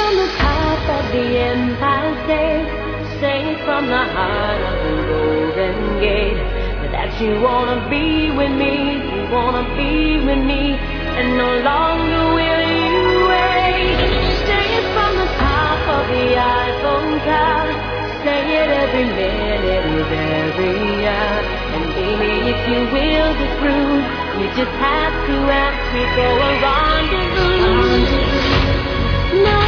from the top of the Empire State, say it from the heart of the Golden Gate, that you wanna be with me, you wanna be with me, and no longer will you wait. Say it from the top of the Eiffel Tower, say it every minute of every hour, and baby, if you will be through, you just have to ask me for a rendezvous. No.